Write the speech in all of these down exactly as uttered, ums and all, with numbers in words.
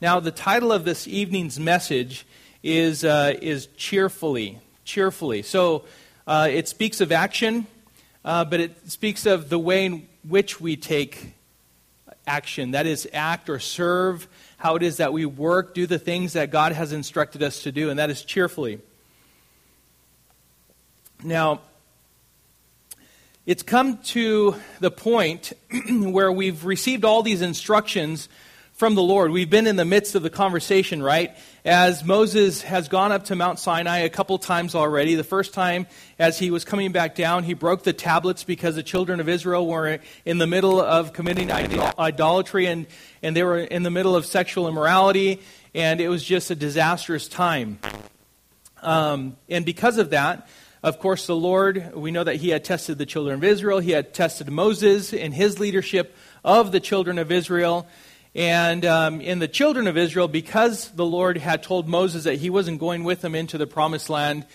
Now, the title of this evening's message is uh, is cheerfully, cheerfully. So uh, it speaks of action, uh, but it speaks of the way in which we take action. That is, act or serve, how it is that we work, do the things that God has instructed us to do, and that is cheerfully. Now, it's come to the point where we've received all these instructions from the Lord. We've been in the midst of the conversation, right? As Moses has gone up to Mount Sinai a couple times already. The first time, as he was coming back down, he broke the tablets because the children of Israel were in the middle of committing idolatry, and, and they were in the middle of sexual immorality, and it was just a disastrous time. Um, and because of that, of course, the Lord, we know that he had tested the children of Israel. He had tested Moses in his leadership of the children of Israel. And um, in the children of Israel, because the Lord had told Moses that he wasn't going with them into the promised land,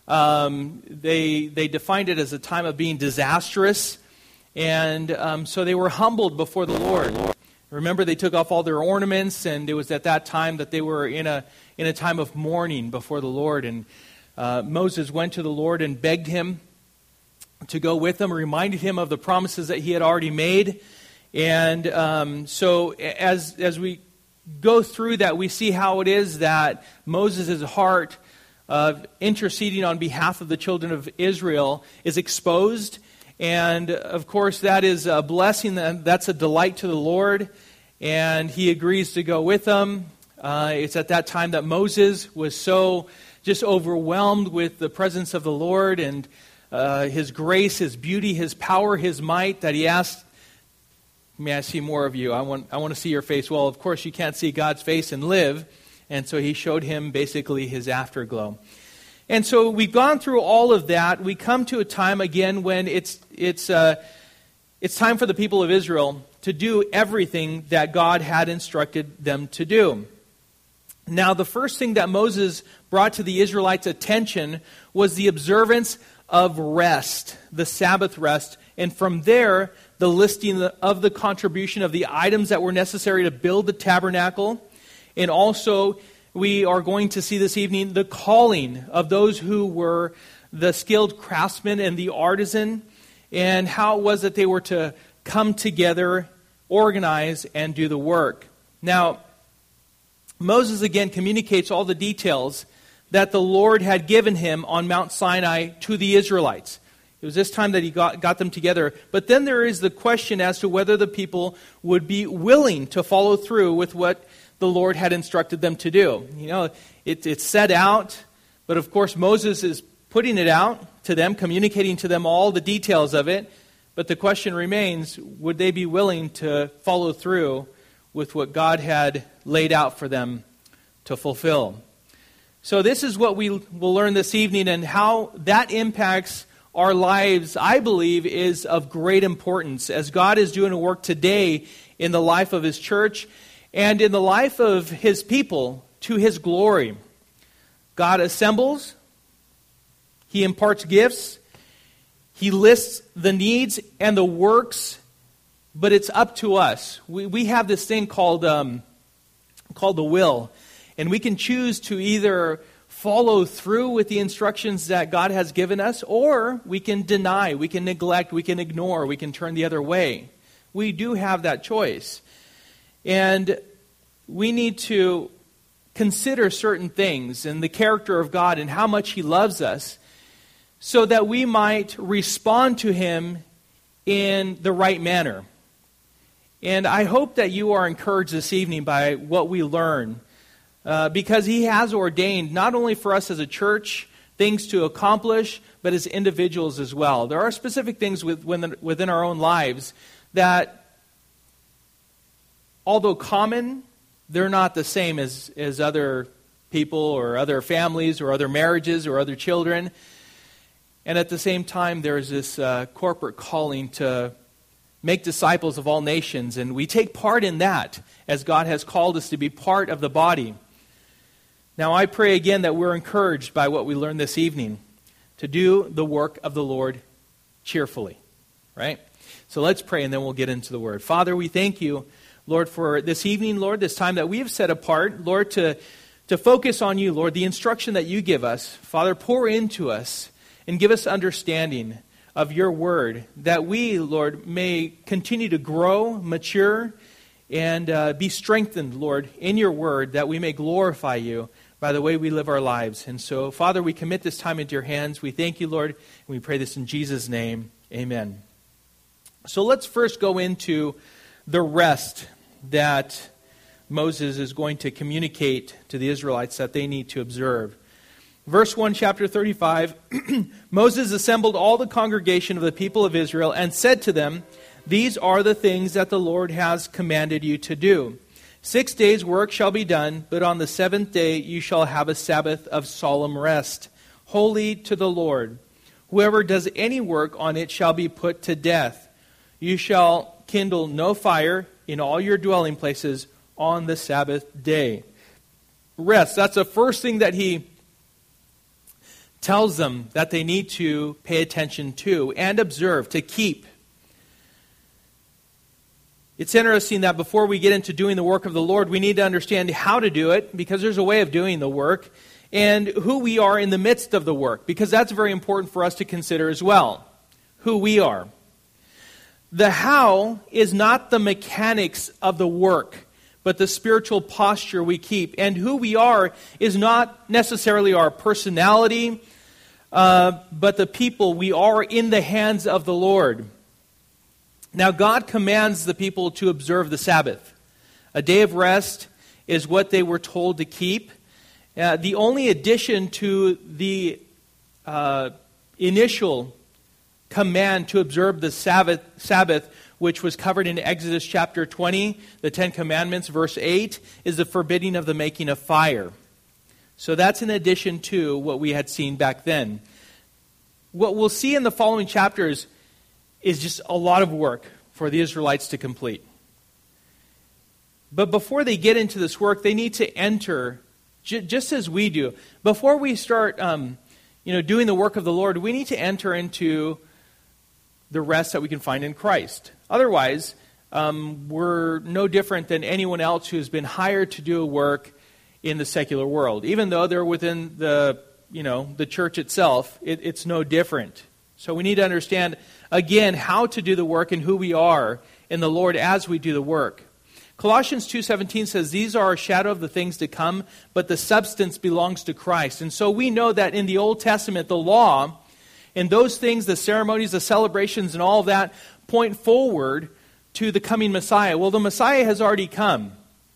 um, they they defined it as a time of being disastrous. And um, so they were humbled before the Lord. Remember, they took off all their ornaments, and it was at that time that they were in a in a time of mourning before the Lord. And uh, Moses went to the Lord and begged him to go with them, reminded him of the promises that he had already made. And um, so as as we go through that, we see how it is that Moses' heart of interceding on behalf of the children of Israel is exposed. And of course, that is a blessing. That's a delight to the Lord. And he agrees to go with them. Uh, it's at that time that Moses was so just overwhelmed with the presence of the Lord and uh, his grace, his beauty, his power, his might, that he asked, "May I see more of you? I want I want to see your face." Well, of course, you can't see God's face and live. And so he showed him basically his afterglow. And so we've gone through all of that. We come to a time again when it's it's uh, it's time for the people of Israel to do everything that God had instructed them to do. Now, the first thing that Moses brought to the Israelites' attention was the observance of rest, the Sabbath rest. And from there, the listing of the contribution of the items that were necessary to build the tabernacle. And also, we are going to see this evening the calling of those who were the skilled craftsmen and the artisan, and how it was that they were to come together, organize, and do the work. Now, Moses again communicates all the details that the Lord had given him on Mount Sinai to the Israelites. It was this time that he got, got them together. But then there is the question as to whether the people would be willing to follow through with what the Lord had instructed them to do. You know, it, it's set out, but of course Moses is putting it out to them, communicating to them all the details of it. But the question remains, would they be willing to follow through with what God had laid out for them to fulfill? So this is what we will learn this evening, and how that impacts our lives, I believe, is of great importance as God is doing a work today in the life of His church and in the life of His people to His glory. God assembles, He imparts gifts, He lists the needs and the works, but it's up to us. We we have this thing called um, called the will, and we can choose to either follow through with the instructions that God has given us, or we can deny, we can neglect, we can ignore, we can turn the other way. We do have that choice. And we need to consider certain things and the character of God and how much He loves us, so that we might respond to Him in the right manner. And I hope that you are encouraged this evening by what we learn. Uh, because He has ordained, not only for us as a church, things to accomplish, but as individuals as well. There are specific things within, within our own lives that, although common, they're not the same as, as other people or other families or other marriages or other children. And at the same time, there's this uh, corporate calling to make disciples of all nations. And we take part in that as God has called us to be part of the body. Now, I pray again that we're encouraged by what we learned this evening to do the work of the Lord cheerfully, right? So let's pray, and then we'll get into the Word. Father, we thank You, Lord, for this evening, Lord, this time that we have set apart, Lord, to, to focus on you, Lord, the instruction that you give us. Father, pour into us and give us understanding of your word, that we, Lord, may continue to grow, mature, and uh, be strengthened, Lord, in your word, that we may glorify you by the way we live our lives. And so, Father, we commit this time into your hands. We thank you, Lord, and we pray this in Jesus' name. Amen. So let's first go into the rest that Moses is going to communicate to the Israelites that they need to observe. Verse one, chapter thirty-five, Moses assembled all the congregation of the people of Israel and said to them, "These are the things that the Lord has commanded you to do. Six days' work shall be done, but on the seventh day you shall have a Sabbath of solemn rest, holy to the Lord. Whoever does any work on it shall be put to death. You shall kindle no fire in all your dwelling places on the Sabbath day." Rest, that's the first thing that he tells them that they need to pay attention to and observe, to keep. It's interesting that before we get into doing the work of the Lord, we need to understand how to do it, because there's a way of doing the work, and who we are in the midst of the work, because that's very important for us to consider as well, who we are. The how is not the mechanics of the work, but the spiritual posture we keep. And who we are is not necessarily our personality, uh, but the people we are in the hands of the Lord. Now, God commands the people to observe the Sabbath. A day of rest is what they were told to keep. Uh, the only addition to the uh, initial command to observe the Sabbath, Sabbath, which was covered in Exodus chapter twenty, the Ten Commandments, verse eight, is the forbidding of the making of fire. So that's in addition to what we had seen back then. What we'll see in the following chapters is just a lot of work for the Israelites to complete. But before they get into this work, they need to enter, j- just as we do. Before we start um, you know, doing the work of the Lord, we need to enter into the rest that we can find in Christ. Otherwise, um, we're no different than anyone else who's been hired to do a work in the secular world. Even though they're within the, you know, the church itself, it, it's no different. So we need to understand, again, how to do the work and who we are in the Lord as we do the work. Colossians two seventeen says, "These are a shadow of the things to come, but the substance belongs to Christ." And so we know that in the Old Testament, the law, and those things, the ceremonies, the celebrations, and all of that, point forward to the coming Messiah. Well, the Messiah has already come.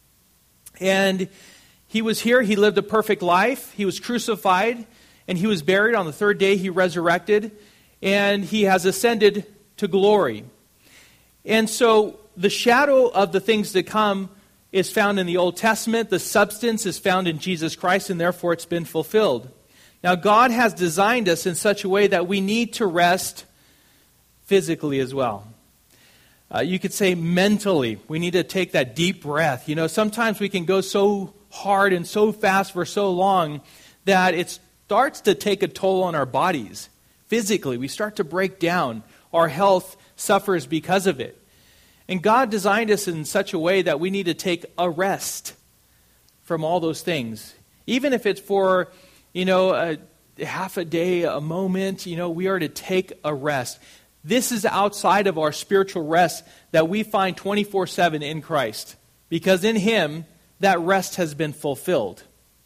And he was here, he lived a perfect life, he was crucified, and he was buried. On the third day he resurrected, and he has ascended to glory. And so the shadow of the things to come is found in the Old Testament. The substance is found in Jesus Christ, and therefore it's been fulfilled. Now, God has designed us in such a way that we need to rest physically as well. Uh, you could say mentally. We need to take that deep breath. You know, sometimes we can go so hard and so fast for so long that it starts to take a toll on our bodies. Physically, we start to break down. Our health suffers because of it. And God designed us in such a way that we need to take a rest from all those things. Even if it's for, you know, a half a day, a moment, you know, we are to take a rest. This is outside of our spiritual rest that we find twenty-four seven in Christ. Because in Him, that rest has been fulfilled.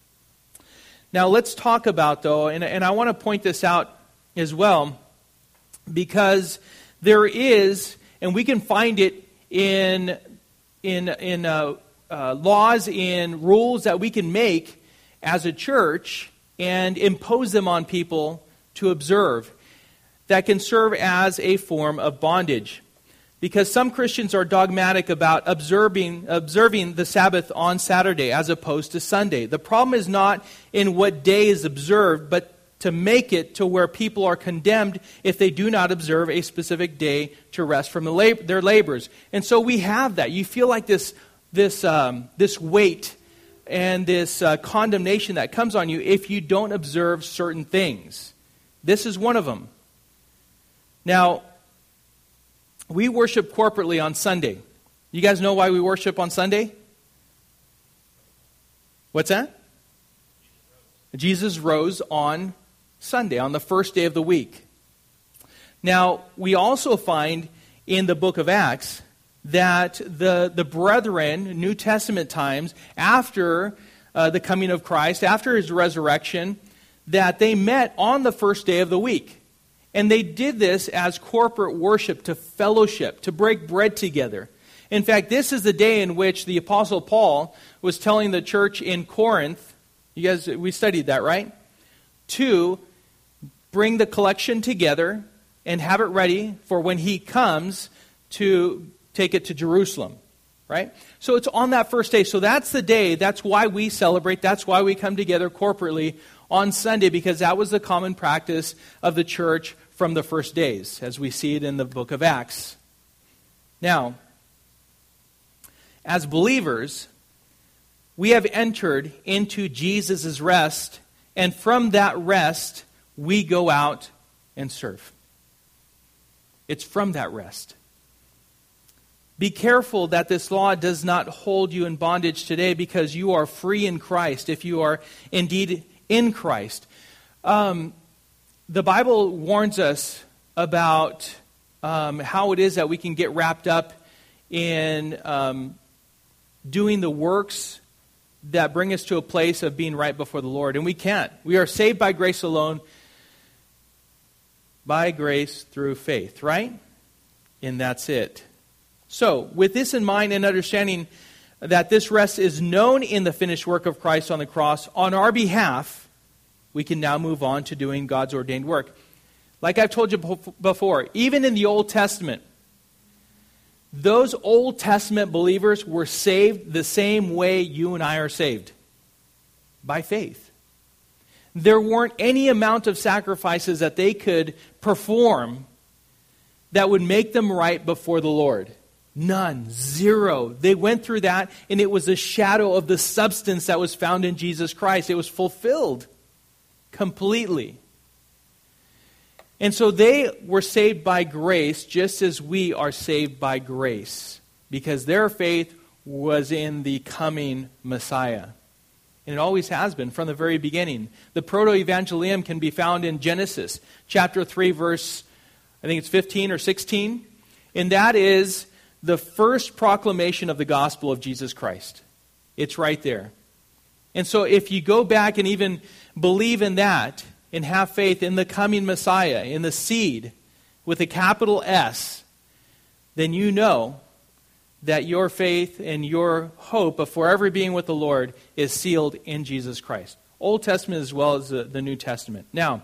Now let's talk about, though, and, and I want to point this out as well, because there is, and we can find it in in in uh, uh, laws, in rules that we can make as a church and impose them on people to observe, that can serve as a form of bondage. Because some Christians are dogmatic about observing observing the Sabbath on Saturday as opposed to Sunday. The problem is not in what day is observed, but to make it to where people are condemned if they do not observe a specific day to rest from the lab- their labors. And so we have that. You feel like this this um, this weight and this uh, condemnation that comes on you if you don't observe certain things. This is one of them. Now, we worship corporately on Sunday. You guys know why we worship on Sunday? What's that? Jesus rose on Sunday, on the first day of the week. Now, we also find in the book of Acts that the, the brethren, New Testament times, after uh, the coming of Christ, after his resurrection, that they met on the first day of the week. And they did this as corporate worship, to fellowship, to break bread together. In fact, this is the day in which the Apostle Paul was telling the church in Corinth, you guys, we studied that, right? To bring the collection together and have it ready for when he comes to take it to Jerusalem, right? So it's on that first day. So that's the day. That's why we celebrate. That's why we come together corporately on Sunday, because that was the common practice of the church from the first days, as we see it in the book of Acts. Now, as believers, we have entered into Jesus' rest, and from that rest, we go out and serve. It's from that rest. Be careful that this law does not hold you in bondage today, because you are free in Christ, if you are indeed in Christ. Um, the Bible warns us about um, how it is that we can get wrapped up in um, doing the works that bring us to a place of being right before the Lord. And we can't. We are saved by grace alone, by grace through faith, right? And that's it. So, with this in mind and understanding that this rest is known in the finished work of Christ on the cross on our behalf, we can now move on to doing God's ordained work. Like I've told you before, even in the Old Testament, those Old Testament believers were saved the same way you and I are saved. By faith. There weren't any amount of sacrifices that they could perform that would make them right before the Lord. None. Zero. They went through that, and it was a shadow of the substance that was found in Jesus Christ. It was fulfilled completely. And so they were saved by grace just as we are saved by grace, because their faith was in the coming Messiah. And it always has been from the very beginning. The proto-evangelium can be found in Genesis chapter three, verse, I think it's fifteen or sixteen. And that is the first proclamation of the gospel of Jesus Christ. It's right there. And so if you go back and even believe in that, and have faith in the coming Messiah, in the seed, with a capital S, then you know that your faith and your hope of forever being with the Lord is sealed in Jesus Christ. Old Testament as well as the, the New Testament. Now,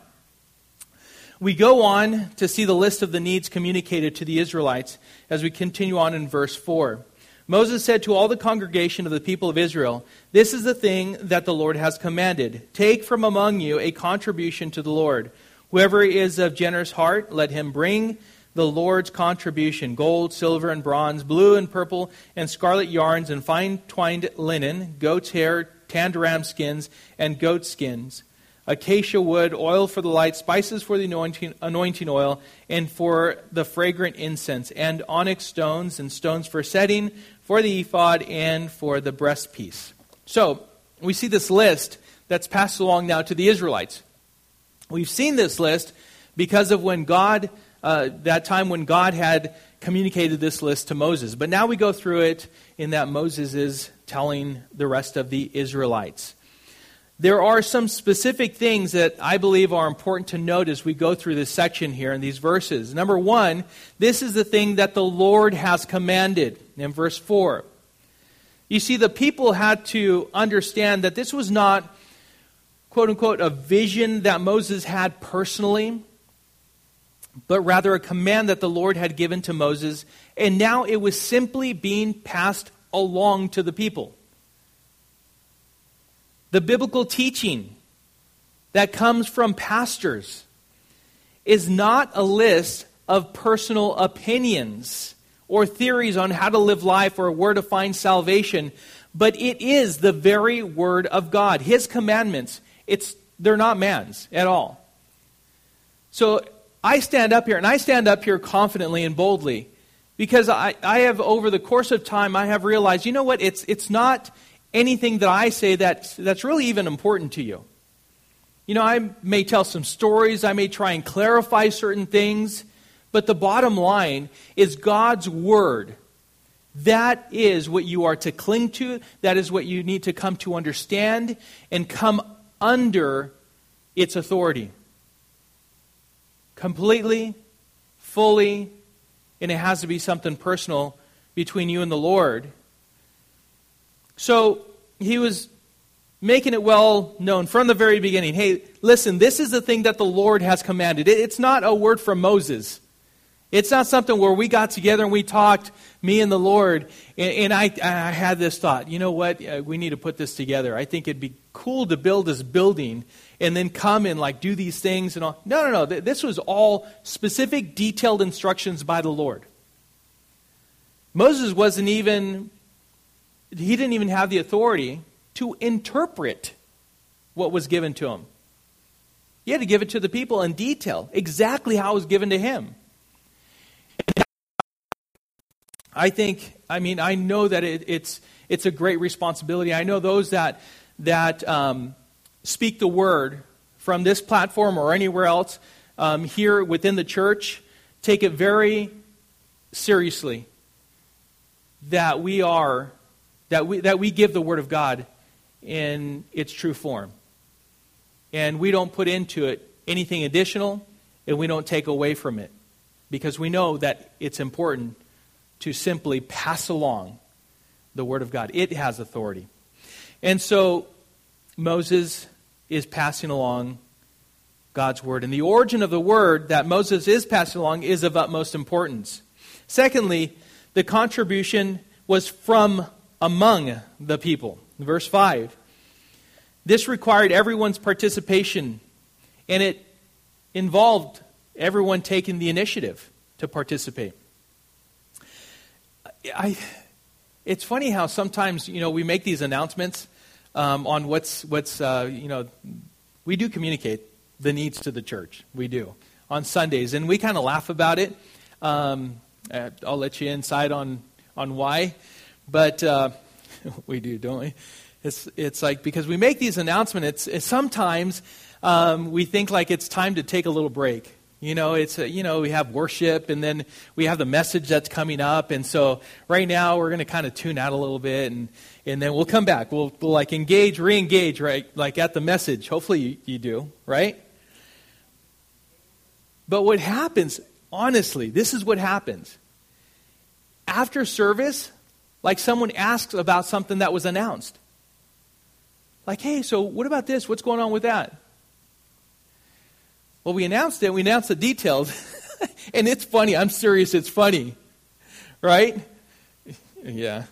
we go on to see the list of the needs communicated to the Israelites as we continue on in verse four. Moses said to all the congregation of the people of Israel, "This is the thing that the Lord has commanded. Take from among you a contribution to the Lord. Whoever is of generous heart, let him bring the Lord's contribution, gold, silver, and bronze, blue and purple, and scarlet yarns, and fine twined linen, goat's hair, tanned ram skins, and goat skins, acacia wood, oil for the light, spices for the anointing, anointing oil, and for the fragrant incense, and onyx stones and stones for setting, for the ephod, and for the breastpiece." So, we see this list that's passed along now to the Israelites. We've seen this list because of when God, uh, that time when God had communicated this list to Moses. But now we go through it in that Moses is telling the rest of the Israelites. There are some specific things that I believe are important to note as we go through this section here in these verses. Number one, this is the thing that the Lord has commanded in verse four. You see, the people had to understand that this was not, quote unquote, a vision that Moses had personally, but rather a command that the Lord had given to Moses, and now it was simply being passed along to the people. The biblical teaching that comes from pastors is not a list of personal opinions or theories on how to live life or where to find salvation, but it is the very Word of God. His commandments, it's they're not man's at all. So I stand up here, and I stand up here confidently and boldly Because I, I have, over the course of time, I have realized, you know what, it's it's not anything that I say that's, that's really even important to you. You know, I may tell some stories, I may try and clarify certain things, but the bottom line is God's Word. That is what you are to cling to. That is what you need to come to understand and come under its authority. Completely, fully, and it has to be something personal between you and the Lord. So he was making it well known from the very beginning. Hey, listen, this is the thing that the Lord has commanded. It's not a word from Moses. It's not something where we got together and we talked, me and the Lord, and, and I, I had this thought, you know what, uh, we need to put this together. I think it'd be cool to build this building and then come and like do these things and all. No, no, no. This was all specific, detailed instructions by the Lord. Moses wasn't even, he didn't even have the authority to interpret what was given to him. He had to give it to the people in detail, exactly how it was given to him. I think, I mean, I know that it, it's it's a great responsibility. I know those that that um, speak the word from this platform or anywhere else um, here within the church take it very seriously that we are that we that we give the word of God in its true form, and we don't put into it anything additional, and we don't take away from it, because we know that it's important to simply pass along the Word of God. It has authority. And so Moses is passing along God's Word. And the origin of the Word that Moses is passing along is of utmost importance. Secondly, the contribution was from among the people. Verse five. This required everyone's participation, and it involved everyone taking the initiative to participate. I, it's funny how sometimes, you know, we make these announcements um, on what's, what's uh, you know, we do communicate the needs to the church. We do. On Sundays. And we kind of laugh about it. Um, I'll let you inside on, on why. But uh, we do, don't we? It's it's like, because we make these announcements, it's, it's sometimes um, we think like it's time to take a little break. You know, it's a, you know, we have worship, and then we have the message that's coming up, and so right now we're going to kind of tune out a little bit, and, and then we'll come back. We'll, we'll like engage, re-engage, right? Like at the message. Hopefully you, you do, right? But what happens, honestly, this is what happens. After service, like someone asks about something that was announced. Like, hey, so what about this? What's going on with that? Well, we announced it. We announced the details. And it's funny. I'm serious. It's funny. Right? Yeah.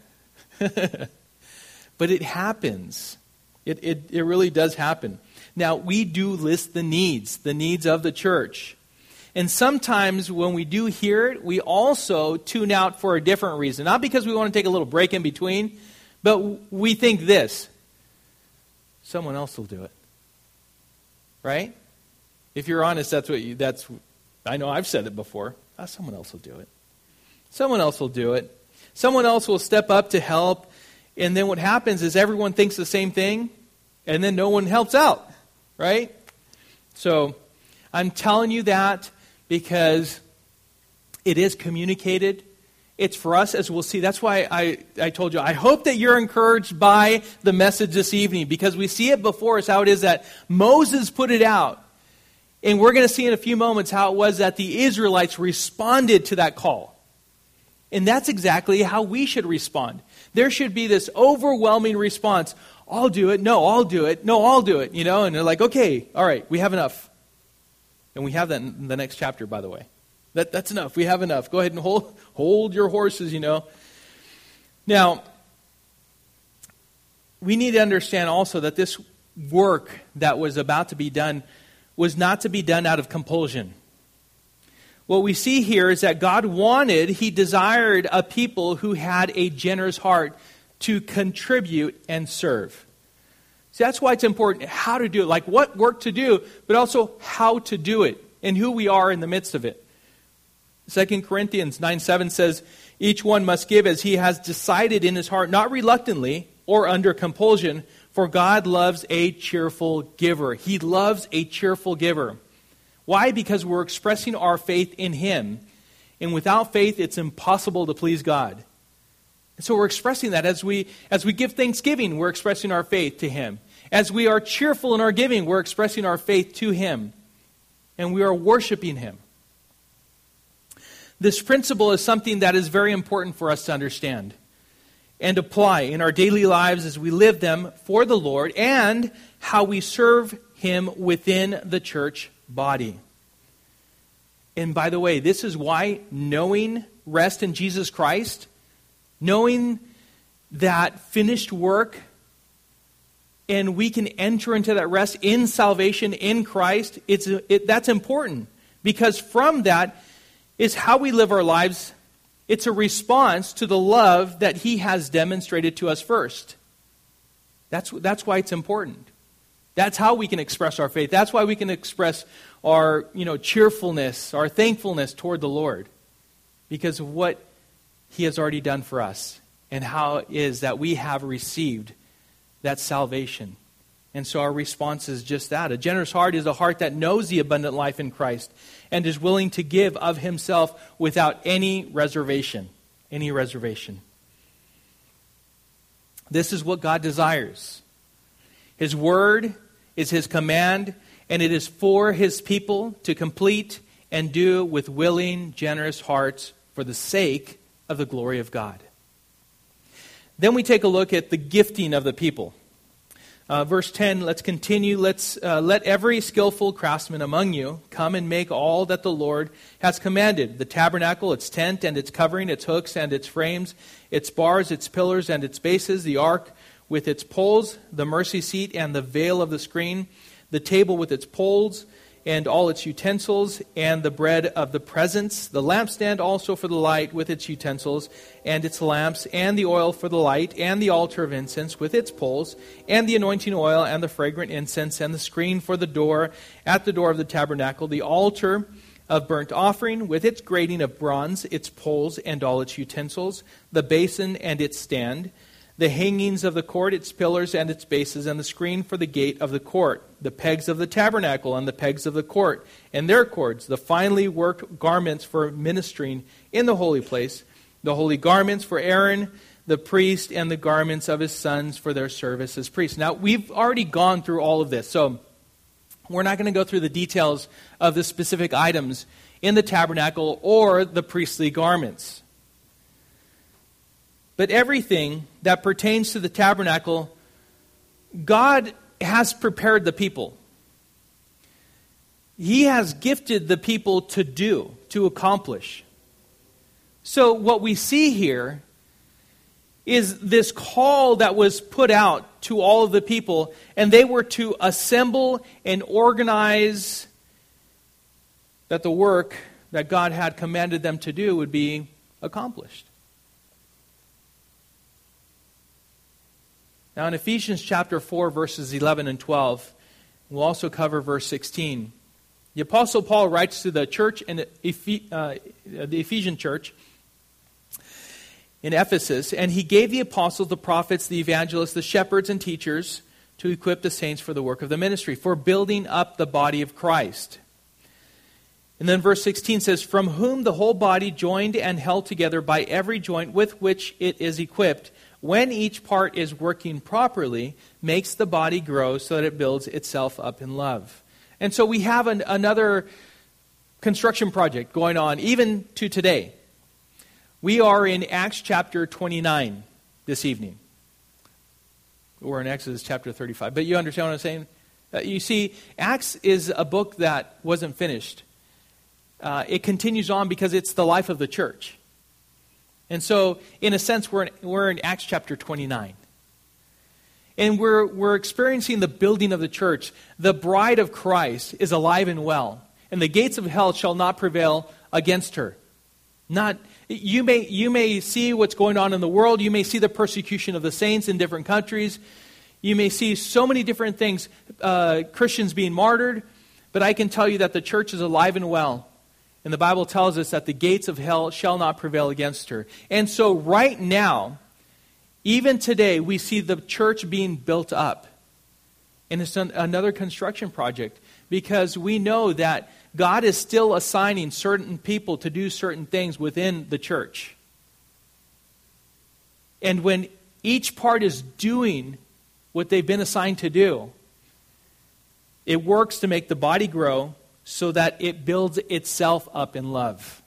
But it happens. It, it, it really does happen. Now, we do list the needs, the needs of the church. And sometimes when we do hear it, we also tune out for a different reason. Not because we want to take a little break in between, but we think this. Someone else will do it. Right? If you're honest, that's what you, that's, I know I've said it before. Oh, someone else will do it. Someone else will do it. Someone else will step up to help. And then what happens is everyone thinks the same thing, and then no one helps out. Right? So I'm telling you that because it is communicated. It's for us, as we'll see. That's why I, I told you, I hope that you're encouraged by the message this evening, because we see it before us how it is that Moses put it out. And we're going to see in a few moments how it was that the Israelites responded to that call. And that's exactly how we should respond. There should be this overwhelming response. I'll do it. No, I'll do it. No, I'll do it. You know, and they're like, okay, all right, we have enough. And we have that in the next chapter, by the way. That, that's enough. We have enough. Go ahead and hold, hold your horses, you know. Now, we need to understand also that this work that was about to be done was not to be done out of compulsion. What we see here is that God wanted, He desired a people who had a generous heart to contribute and serve. See, that's why it's important how to do it, like what work to do, but also how to do it and who we are in the midst of it. Second Corinthians nine seven says, each one must give as he has decided in his heart, not reluctantly or under compulsion, for God loves a cheerful giver. He loves a cheerful giver. Why? Because we're expressing our faith in Him. And without faith, it's impossible to please God. And so we're expressing that as we as we give thanksgiving, we're expressing our faith to Him. As we are cheerful in our giving, we're expressing our faith to Him. And we are worshiping Him. This principle is something that is very important for us to understand and apply in our daily lives as we live them for the Lord and how we serve Him within the church body. And by the way, this is why knowing rest in Jesus Christ, knowing that finished work, and we can enter into that rest in salvation in Christ, it's it, that's important. Because from that is how we live our lives. It's a response to the love that He has demonstrated to us first. That's, that's why it's important. That's how we can express our faith. That's why we can express our, you know, cheerfulness, our thankfulness toward the Lord. Because of what He has already done for us. And how it is that we have received that salvation. And so our response is just that. A generous heart is a heart that knows the abundant life in Christ and is willing to give of himself without any reservation. Any reservation. This is what God desires. His word is His command, and it is for His people to complete and do with willing, generous hearts for the sake of the glory of God. Then we take a look at the gifting of the people. Uh, verse ten, let's continue. Let's uh, let every skillful craftsman among you come and make all that the Lord has commanded. The tabernacle, its tent and its covering, its hooks and its frames, its bars, its pillars and its bases, the ark with its poles, the mercy seat and the veil of the screen, the table with its poles and all its utensils, and the bread of the presence, the lampstand also for the light with its utensils, and its lamps, and the oil for the light, and the altar of incense with its poles, and the anointing oil, and the fragrant incense, and the screen for the door at the door of the tabernacle, the altar of burnt offering with its grating of bronze, its poles, and all its utensils, the basin and its stand, the hangings of the court, its pillars and its bases, and the screen for the gate of the court, the pegs of the tabernacle and the pegs of the court, and their cords, the finely worked garments for ministering in the holy place, the holy garments for Aaron, the priest, and the garments of his sons for their service as priests. Now, we've already gone through all of this, so we're not going to go through the details of the specific items in the tabernacle or the priestly garments. But everything that pertains to the tabernacle, God has prepared the people. He has gifted the people to do, to accomplish. So what we see here is this call that was put out to all of the people, and they were to assemble and organize that the work that God had commanded them to do would be accomplished. Now in Ephesians chapter four, verses eleven and twelve, we'll also cover verse sixteen. The Apostle Paul writes to the church in Ephes- uh, the Ephesian church in Ephesus, and he gave the apostles, the prophets, the evangelists, the shepherds, and teachers to equip the saints for the work of the ministry, for building up the body of Christ. And then verse sixteen says, from whom the whole body, joined and held together by every joint with which it is equipped, when each part is working properly, makes the body grow so that it builds itself up in love. And so we have an, another construction project going on, even to today. We are in Acts chapter twenty-nine this evening. We're in Exodus chapter thirty-five. But you understand what I'm saying? Uh, you see, Acts is a book that wasn't finished. Uh, it continues on because it's the life of the church. And so, in a sense, we're in, we're in Acts chapter twenty-nine. And we're, we're experiencing the building of the church. The bride of Christ is alive and well. And the gates of hell shall not prevail against her. Not you may you may see what's going on in the world. You may see the persecution of the saints in different countries. You may see so many different things, uh, Christians being martyred. But I can tell you that the church is alive and well. And the Bible tells us that the gates of hell shall not prevail against her. And so right now, even today, we see the church being built up. And it's an, another construction project, because we know that God is still assigning certain people to do certain things within the church. And when each part is doing what they've been assigned to do, it works to make the body grow so that it builds itself up in love.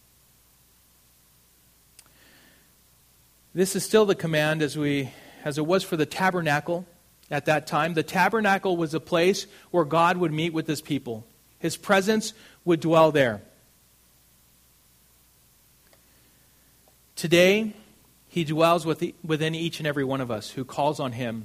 This is still the command as we as it was for the tabernacle at that time. The tabernacle was a place where God would meet with his people. His presence would dwell there. Today, he dwells within each and every one of us who calls on him,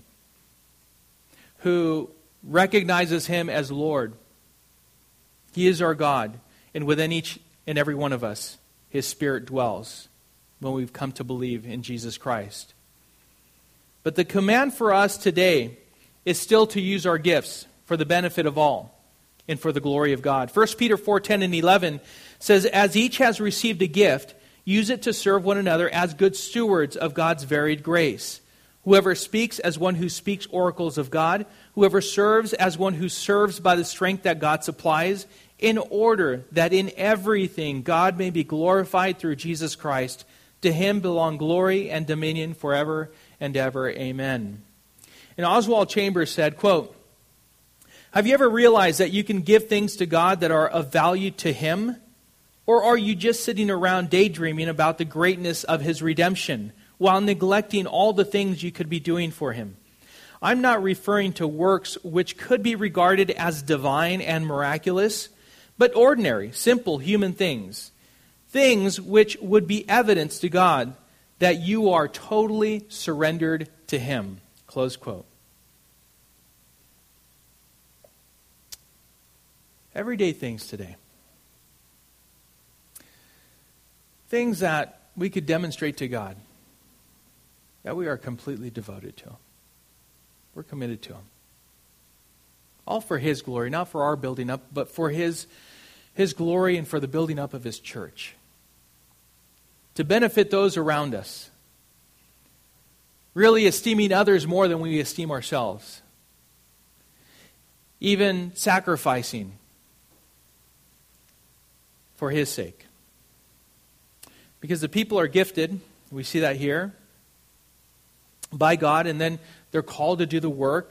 who recognizes him as Lord. He is our God, and within each and every one of us, his Spirit dwells when we've come to believe in Jesus Christ. But the command for us today is still to use our gifts for the benefit of all and for the glory of God. First Peter four ten and eleven says, "As each has received a gift, use it to serve one another as good stewards of God's varied grace. Whoever speaks as one who speaks oracles of God, whoever serves as one who serves by the strength that God supplies, in order that in everything God may be glorified through Jesus Christ. To him belong glory and dominion forever and ever. Amen." And Oswald Chambers said, quote, "Have you ever realized that you can give things to God that are of value to him? Or are you just sitting around daydreaming about the greatness of his redemption while neglecting all the things you could be doing for him? I'm not referring to works which could be regarded as divine and miraculous, but ordinary, simple human things. Things which would be evidence to God that you are totally surrendered to him." Close quote. Everyday things today. Things that we could demonstrate to God that we are completely devoted to. We're committed to him. All for his glory, not for our building up, but for his, his glory and for the building up of his church. To benefit those around us. Really esteeming others more than we esteem ourselves. Even sacrificing for his sake. Because the people are gifted, we see that here, by God, and then they're called to do the work,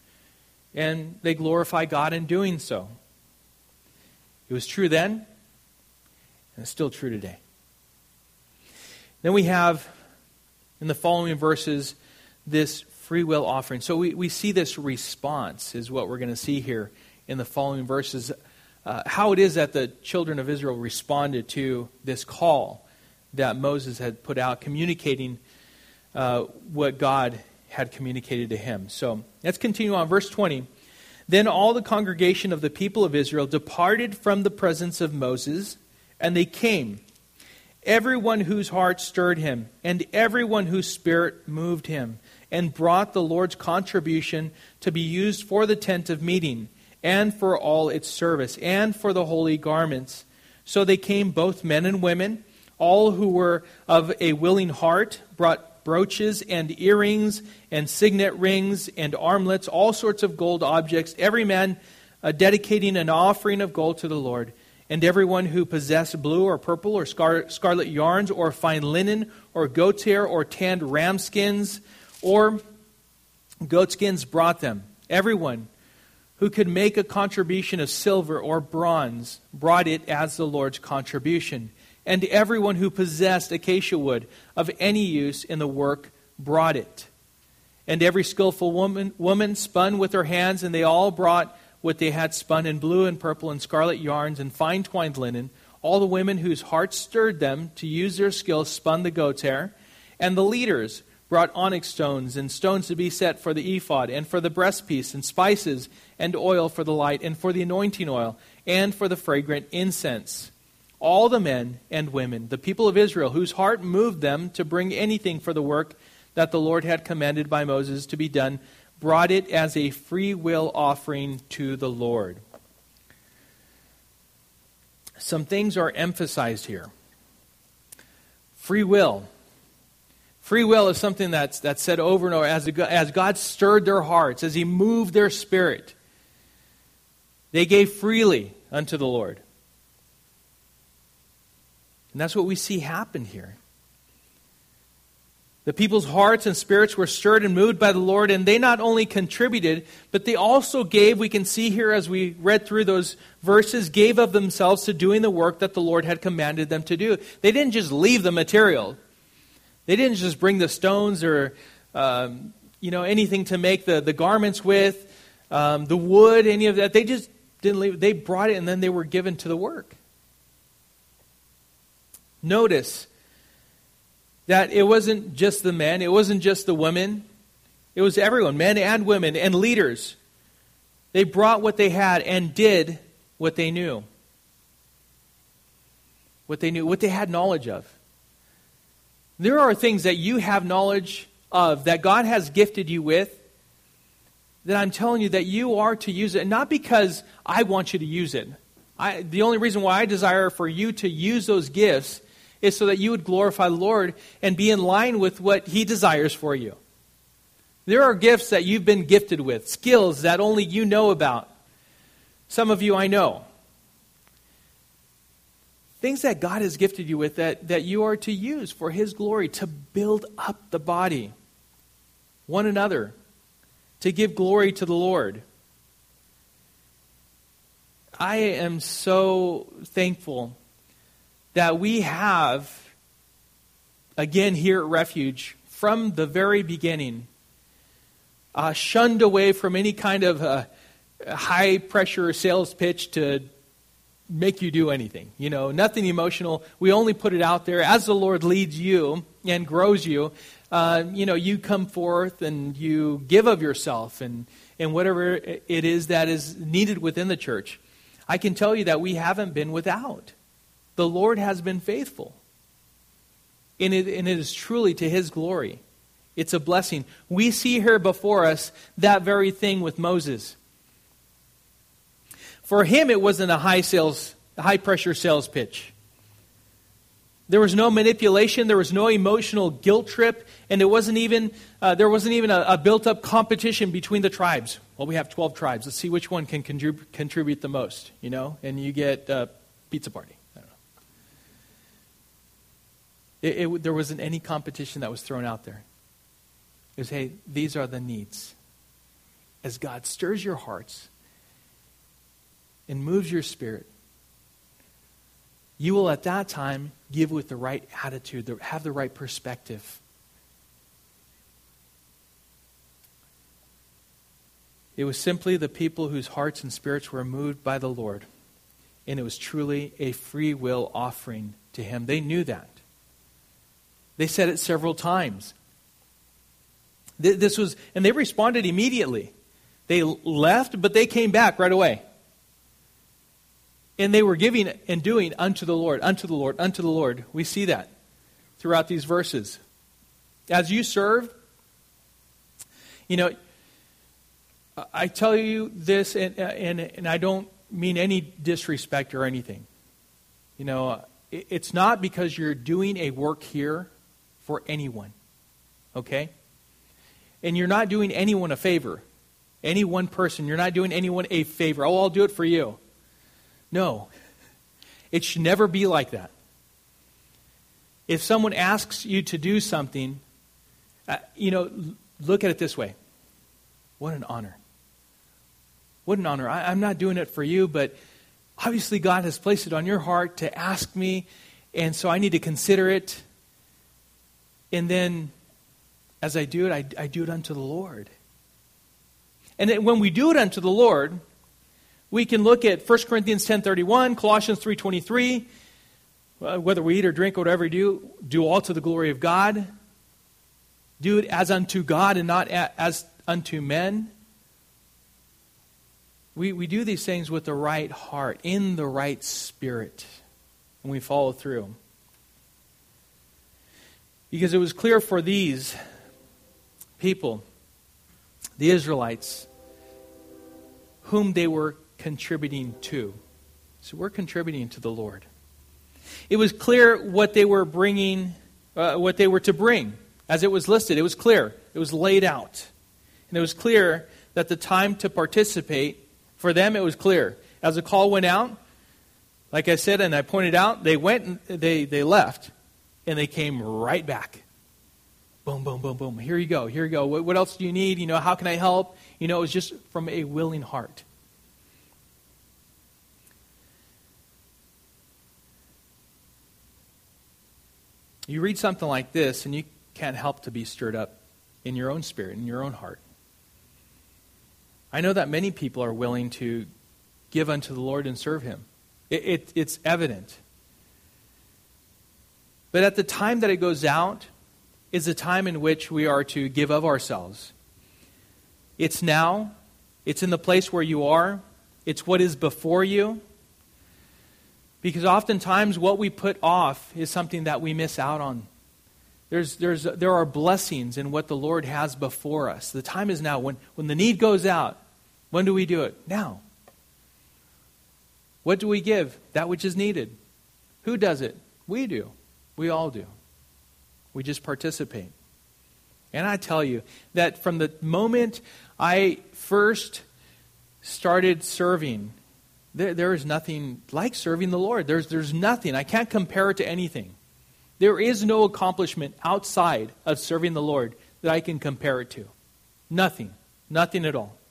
and they glorify God in doing so. It was true then, and it's still true today. Then we have, in the following verses, this free will offering. So we, we see this response, is what we're going to see here in the following verses. Uh, how it is that the children of Israel responded to this call that Moses had put out, communicating uh, what God had communicated to him. So let's continue on. Verse twenty. "Then all the congregation of the people of Israel departed from the presence of Moses, and they came, everyone whose heart stirred him, and everyone whose spirit moved him, and brought the Lord's contribution to be used for the tent of meeting, and for all its service, and for the holy garments. So they came, both men and women, all who were of a willing heart, brought brooches and earrings and signet rings and armlets, all sorts of gold objects, every man uh, dedicating an offering of gold to the Lord. And everyone who possessed blue or purple or scar- scarlet yarns or fine linen or goat's hair or tanned ram skins or goat skins brought them. Everyone who could make a contribution of silver or bronze brought it as the Lord's contribution. And everyone who possessed acacia wood of any use in the work brought it. And every skillful woman, woman spun with her hands, and they all brought what they had spun in blue and purple and scarlet yarns and fine twined linen. All the women whose hearts stirred them to use their skill spun the goat's hair. And the leaders brought onyx stones and stones to be set for the ephod and for the breastpiece and spices and oil for the light and for the anointing oil and for the fragrant incense. All the men and women, the people of Israel, whose heart moved them to bring anything for the work that the Lord had commanded by Moses to be done, brought it as a free will offering to the Lord. some things are emphasized here. Free will. Free will is something that's, that's said over and over. As, as God stirred their hearts, as He moved their spirit, they gave freely unto the Lord. And that's what we see happen here. The people's hearts and spirits were stirred and moved by the Lord, and they not only contributed, but they also gave, we can see here as we read through those verses, gave of themselves to doing the work that the Lord had commanded them to do. They didn't just leave the material. They didn't just bring the stones or um, you know anything to make the, the garments with, um, the wood, any of that. They just didn't leave. They brought it, and then they were given to the work. Notice that it wasn't just the men, it wasn't just the women, it was everyone, men and women and leaders. They brought what they had and did what they knew. What they knew, what they had knowledge of. There are things that you have knowledge of, that God has gifted you with, that I'm telling you that you are to use it, not because I want you to use it. I, the only reason why I desire for you to use those gifts is so that you would glorify the Lord and be in line with what He desires for you. There are gifts that you've been gifted with, skills that only you know about. Some of you I know. Things that God has gifted you with that, that you are to use for His glory, to build up the body, one another, to give glory to the Lord. I am so thankful that we have, again here at Refuge, from the very beginning, uh, shunned away from any kind of uh, high-pressure sales pitch to make you do anything. You know, nothing emotional. We only put it out there. As the Lord leads you and grows you, uh, you know, you come forth and you give of yourself and, and whatever it is that is needed within the church. I can tell you that we haven't been without. The Lord has been faithful. And it, and it is truly to His glory. It's a blessing. We see here before us that very thing with Moses. For him, it wasn't a high sales, high pressure sales pitch. There was no manipulation. There was no emotional guilt trip, and it wasn't even uh, there wasn't even a, a built-up competition between the tribes. Well, we have twelve tribes. Let's see which one can contrib- contribute the most. You know, and you get a pizza party. It, it, there wasn't any competition that was thrown out there. It was, hey, these are the needs. As God stirs your hearts and moves your spirit, you will at that time give with the right attitude, have the right perspective. It was simply the people whose hearts and spirits were moved by the Lord. And it was truly a free will offering to Him. They knew that. They said it several times. This was, and they responded immediately. They left, but they came back right away. And they were giving and doing unto the Lord, unto the Lord, unto the Lord. We see that throughout these verses. As you serve, you know, I tell you this, and, and, and I don't mean any disrespect or anything. You know, it's not because you're doing a work here for anyone, okay? And you're not doing anyone a favor. Any one person, you're not doing anyone a favor. Oh, I'll do it for you. No. It should never be like that. If someone asks you to do something, uh, you know, look at it this way. What an honor. What an honor. I, I'm not doing it for you, but obviously God has placed it on your heart to ask me, and so I need to consider it. And then, as I do it, I, I do it unto the Lord. And then when we do it unto the Lord, we can look at First Corinthians ten thirty-one, Colossians three twenty-three, uh, whether we eat or drink or whatever we do, do all to the glory of God. Do it as unto God and not a, as unto men. We, we do these things with the right heart, in the right spirit, and we follow through. Because it was clear for these people, the Israelites, whom they were contributing to. So we're contributing to the Lord. It was clear what they were bringing, uh, what they were to bring. As it was listed, it was clear. It was laid out. And it was clear that the time to participate, for them it was clear. As the call went out, like I said and I pointed out, they went and they, they left. And they came right back. Boom, boom, boom, boom. Here you go, here you go. What, what else do you need? You know, how can I help? You know, it was just from a willing heart. You read something like this and you can't help to be stirred up in your own spirit, in your own heart. I know that many people are willing to give unto the Lord and serve Him. It, it, it's evident. But at the time that it goes out is the time in which we are to give of ourselves. It's now. It's in the place where you are. It's what is before you. Because oftentimes what we put off is something that we miss out on. There's, there's, there are blessings in what the Lord has before us. The time is now. When, when the need goes out, when do we do it? Now. What do we give? That which is needed. Who does it? We do. We all do. We just participate. And I tell you that from the moment I first started serving, there, there is nothing like serving the Lord. There's, there's nothing. I can't compare it to anything. There is no accomplishment outside of serving the Lord that I can compare it to. Nothing. Nothing at all.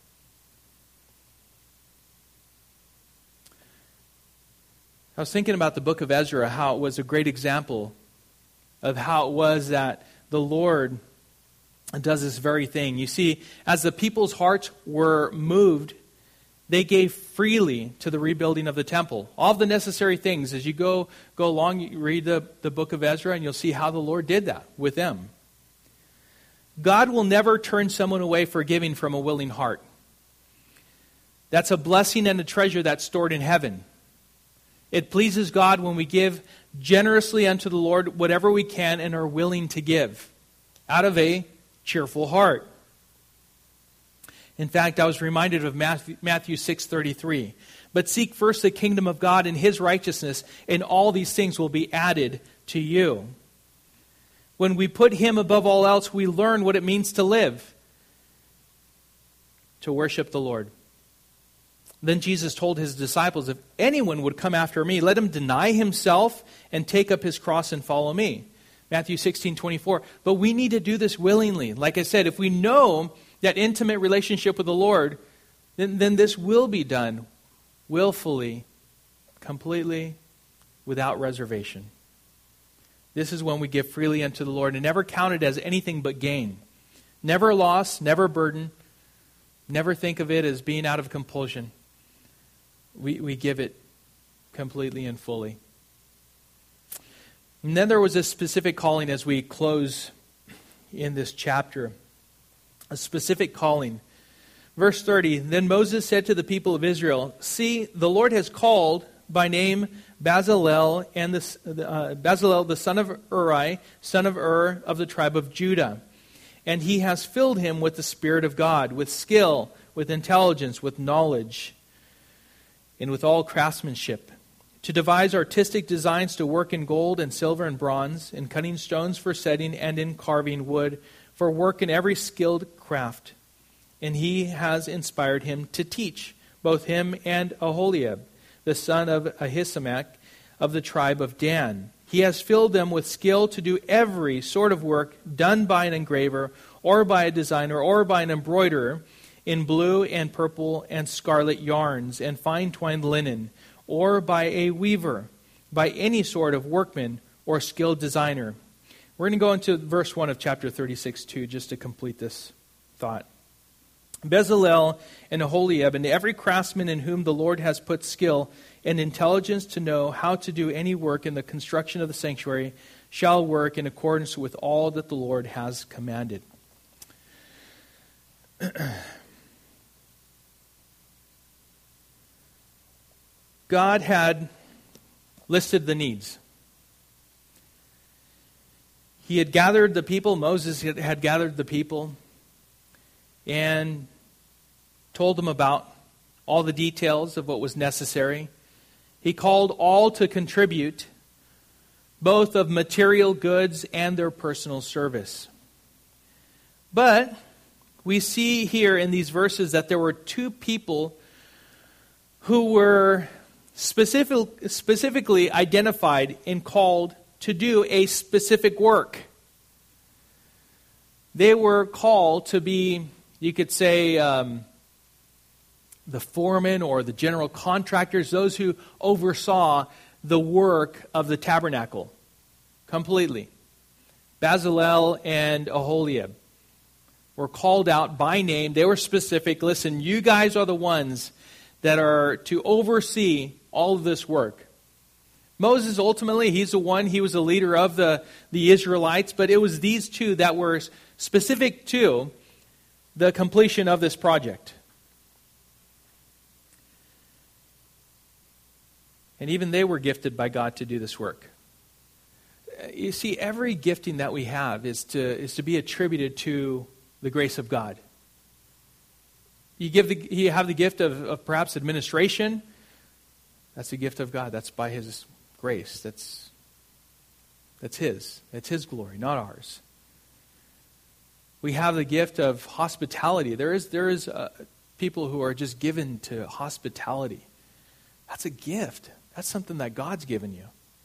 I was thinking about the book of Ezra, how it was a great example of how it was that the Lord does this very thing. You see, as the people's hearts were moved, they gave freely to the rebuilding of the temple. All the necessary things. As you go, go along, you read the, the book of Ezra, and you'll see how the Lord did that with them. God will never turn someone away for giving from a willing heart. That's a blessing and a treasure that's stored in heaven. It pleases God when we give generously unto the Lord whatever we can and are willing to give out of a cheerful heart. In fact, I was reminded of Matthew six thirty-three. But seek first the kingdom of God and His righteousness, and all these things will be added to you. When we put Him above all else, we learn what it means to live, to worship the Lord. Then Jesus told His disciples, if anyone would come after me, let him deny himself and take up his cross and follow me. Matthew sixteen twenty-four. But we need to do this willingly. Like I said, if we know that intimate relationship with the Lord, then, then this will be done willfully, completely, without reservation. This is when we give freely unto the Lord and never count it as anything but gain. Never loss, never burden. Never think of it as being out of compulsion. We, we give it completely and fully. And then there was a specific calling as we close in this chapter. A specific calling. Verse thirty, then Moses said to the people of Israel, see, the Lord has called by name Bezalel, and the, uh, Bezalel the son of Uri, son of Ur, of the tribe of Judah. And He has filled him with the Spirit of God, with skill, with intelligence, with knowledge, and with all craftsmanship, to devise artistic designs to work in gold and silver and bronze, in cutting stones for setting, and in carving wood, for work in every skilled craft. And He has inspired him to teach, both him and Aholiab, the son of Ahisamach, of the tribe of Dan. He has filled them with skill to do every sort of work done by an engraver, or by a designer, or by an embroiderer, in blue and purple and scarlet yarns, and fine-twined linen, or by a weaver, by any sort of workman or skilled designer. We're going to go into verse one of chapter thirty-six too, just to complete this thought. Bezalel and Aholiab, and every craftsman in whom the Lord has put skill and intelligence to know how to do any work in the construction of the sanctuary, shall work in accordance with all that the Lord has commanded. God had listed the needs. He had gathered the people, Moses had gathered the people, and told them about all the details of what was necessary. He called all to contribute, both of material goods and their personal service. But we see here in these verses that there were two people who were specific, specifically identified and called to do a specific work. They were called to be, you could say, um, the foreman or the general contractors, those who oversaw the work of the tabernacle completely. Bezalel and Aholiab were called out by name. They were specific. Listen, you guys are the ones that are to oversee all of this work. Moses, ultimately, he's the one, he was the leader of the, the Israelites, but it was these two that were specific to the completion of this project. And even they were gifted by God to do this work. You see, every gifting that we have is to is to be attributed to the grace of God. You give the you have the gift of, of perhaps administration. That's a gift of God. That's by His grace. That's that's His. That's His glory, not ours. We have the gift of hospitality. There is there is uh, people who are just given to hospitality. That's a gift. That's something that God's given you.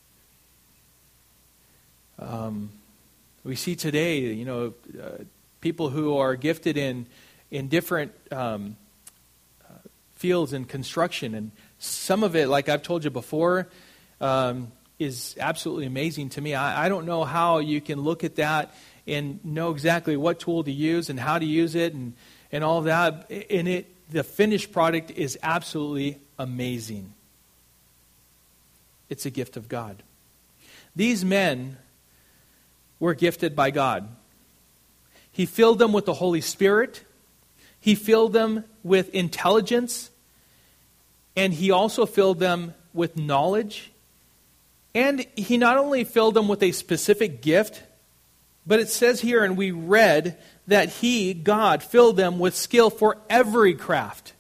Um, we see today, you know, uh, people who are gifted in in different um, uh, fields in construction, and some of it, like I've told you before, um, is absolutely amazing to me. I, I don't know how you can look at that and know exactly what tool to use and how to use it, and and all of that. And it, the finished product is absolutely amazing. It's a gift of God. These men were gifted by God. He filled them with the Holy Spirit. He filled them with intelligence. And He also filled them with knowledge. And He not only filled them with a specific gift, but it says here, and we read, that He, God, filled them with skill for every craft.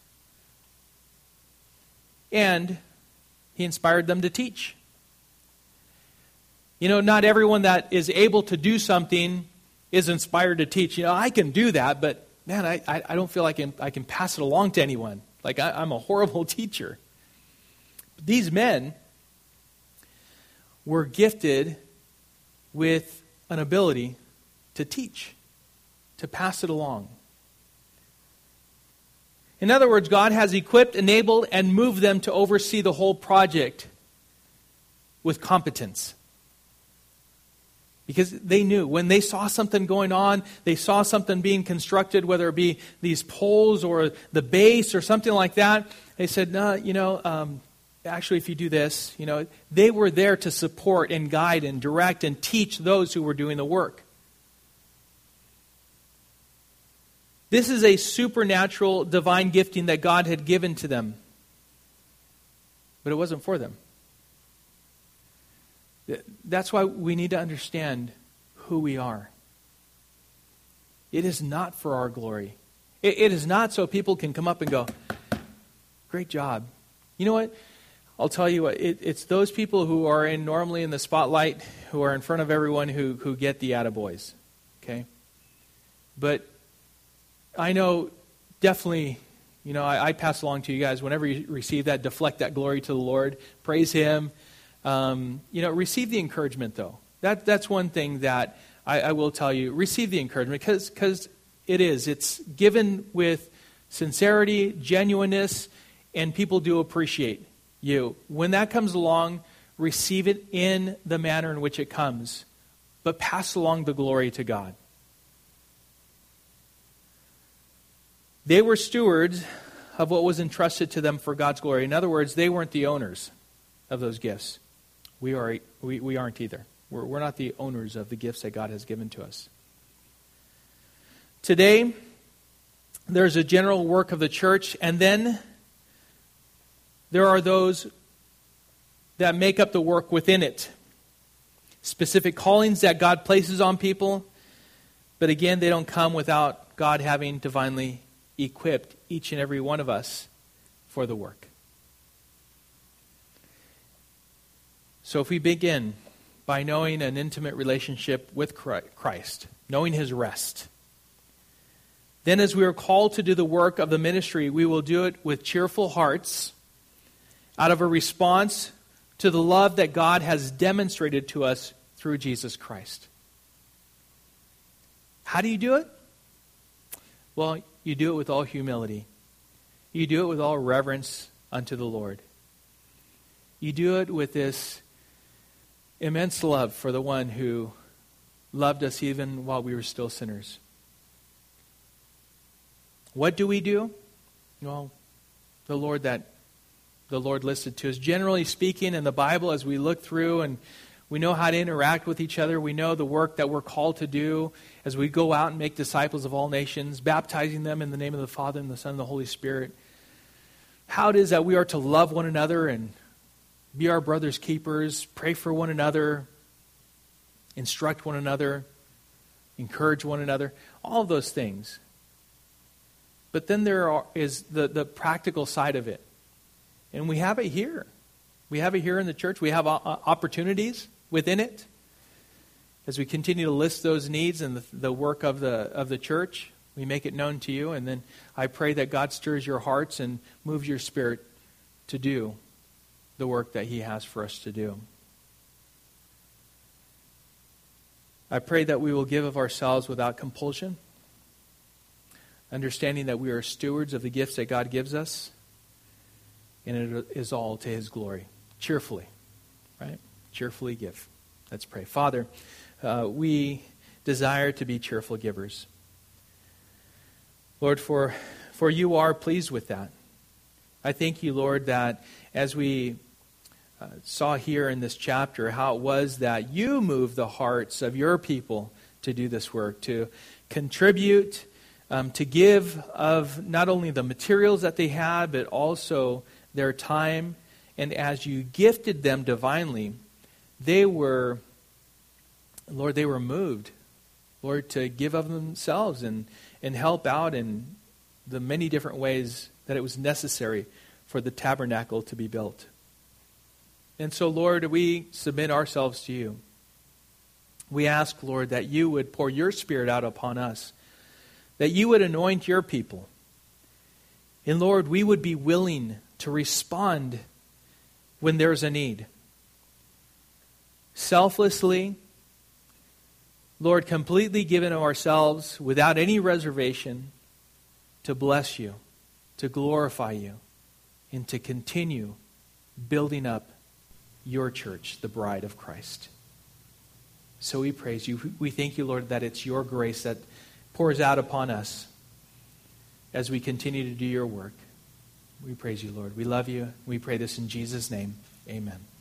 And He inspired them to teach. You know, not everyone that is able to do something is inspired to teach. You know, I can do that, but man, I, I, I don't feel like I can, I can pass it along to anyone. Like I, I'm a horrible teacher. But these men were gifted with an ability to teach, to pass it along. In other words, God has equipped, enabled, and moved them to oversee the whole project with competence. Because they knew when they saw something going on, they saw something being constructed, whether it be these poles or the base or something like that, they said, no, you know, um, actually if you do this, you know, they were there to support and guide and direct and teach those who were doing the work. This is a supernatural divine gifting that God had given to them. But it wasn't for them. That's why we need to understand who we are. It is not for our glory. It, it is not so people can come up and go, great job. You know what? I'll tell you what, it, it's those people who are in normally in the spotlight, who are in front of everyone, who, who get the attaboys. Okay? But I know definitely, you know, I, I pass along to you guys, whenever you receive that, deflect that glory to the Lord. Praise Him. Um, you know, receive the encouragement, though. That That's one thing that I, I will tell you. Receive the encouragement, because because it is. It's given with sincerity, genuineness, and people do appreciate you. When that comes along, receive it in the manner in which it comes, but pass along the glory to God. They were stewards of what was entrusted to them for God's glory. In other words, they weren't the owners of those gifts. We are. We, we aren't either. We're, we're not the owners of the gifts that God has given to us. Today, there's a general work of the church, and then there are those that make up the work within it. Specific callings that God places on people, but again, they don't come without God having divinely equipped each and every one of us for the work. So if we begin by knowing an intimate relationship with Christ, knowing his rest, then as we are called to do the work of the ministry, we will do it with cheerful hearts out of a response to the love that God has demonstrated to us through Jesus Christ. How do you do it? Well, you do it with all humility. You do it with all reverence unto the Lord. You do it with this immense love for the one who loved us even while we were still sinners. What do we do? Well, the Lord that the Lord listed to us. Generally speaking, in the Bible, as we look through and we know how to interact with each other, we know the work that we're called to do as we go out and make disciples of all nations, baptizing them in the name of the Father and the Son and the Holy Spirit. How it is that we are to love one another and be our brother's keepers, pray for one another, instruct one another, encourage one another, all of those things. But then there are, is the, the practical side of it. And we have it here. We have it here in the church. We have opportunities within it. As we continue to list those needs and the, the work of the of the church, we make it known to you. And then I pray that God stirs your hearts and moves your spirit to do the work that he has for us to do. I pray that we will give of ourselves without compulsion, understanding that we are stewards of the gifts that God gives us, and it is all to his glory. Cheerfully, right? Cheerfully give. Let's pray. Father, uh, we desire to be cheerful givers. Lord, for, for you are pleased with that. I thank you, Lord, that as we uh, saw here in this chapter, how it was that you moved the hearts of your people to do this work, to contribute, um, to give of not only the materials that they had, but also their time. And as you gifted them divinely, they were, Lord, they were moved, Lord, to give of themselves and, and help out in the many different ways that it was necessary for the tabernacle to be built. And so, Lord, we submit ourselves to you. We ask, Lord, that you would pour your Spirit out upon us, that you would anoint your people. And, Lord, we would be willing to respond when there's a need. Selflessly, Lord, completely given of ourselves without any reservation to bless you, to glorify you, and to continue building up your church, the bride of Christ. So we praise you. We thank you, Lord, that it's your grace that pours out upon us as we continue to do your work. We praise you, Lord. We love you. We pray this in Jesus' name. Amen.